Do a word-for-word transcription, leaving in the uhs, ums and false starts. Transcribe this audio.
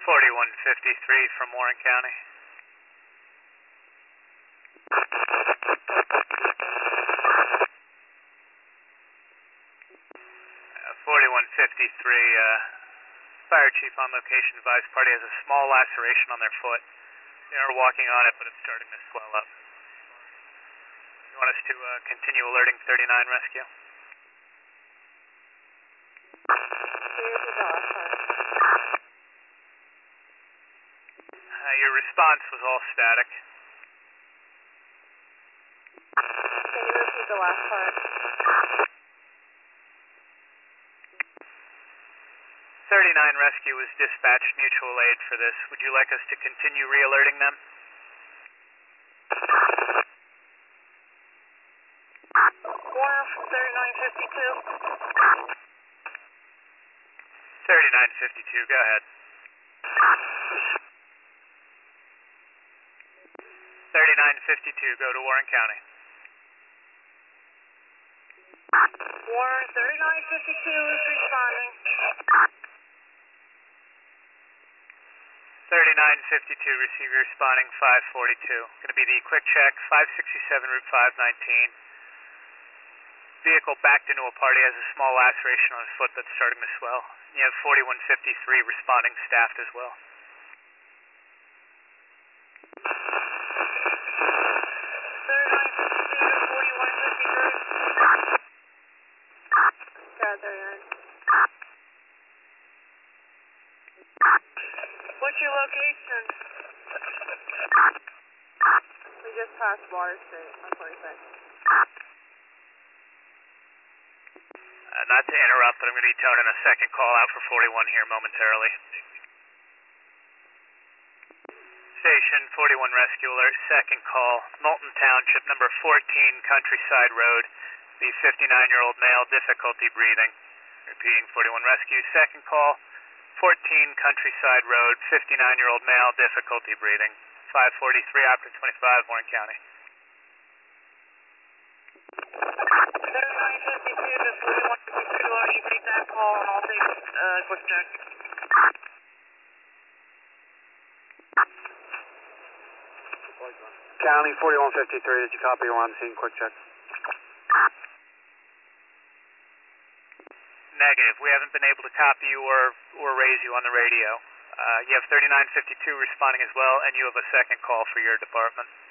forty-one fifty-three from Warren County. Uh, forty-one fifty-three, uh, fire chief on location advised party has a small laceration on their foot. They are walking on it, but it's starting to swell up. You want us to uh, continue alerting thirty-nine rescue? Uh, your response was all static. Can you repeat the last part? thirty-nine rescue was dispatched mutual aid for this. Would you like us to continue re-alerting them? Warner from thirty-nine fifty-two. thirty-nine fifty-two, go ahead. thirty-nine fifty-two, go to Warren County. Warren, thirty-nine fifty-two is responding. thirty-nine fifty-two, receiver responding five forty-two. Going to be the quick check, five sixty-seven Route five nineteen. Vehicle backed into a party, has a small laceration on his foot that's starting to swell. You have forty-one fifty-three responding staffed as well. thirty-nine fifty-two to forty-one fifty-three. Yeah, thirty-nine. What's your location? We just passed Water Street on twenty-six. Uh, not to interrupt, but I'm going to be toning a second call out for forty-one here momentarily. Station forty-one Rescue Alert, second call, Moulton Township, number fourteen Countryside Road, the fifty-nine-year-old male, difficulty breathing. Repeating, forty-one Rescue, second call, fourteen Countryside Road, fifty-nine-year-old male, difficulty breathing. five forty-three, operator twenty-five, Warren County. thirty-nine fifty-two to forty-one fifty-two, uh, you make that call and I'll take a uh, quick check. County forty-one fifty-three, did you copy? You're on scene, quick check. Negative. We haven't been able to copy you or, or raise you on the radio. Uh, you have thirty-nine fifty-two responding as well, and you have a second call for your department.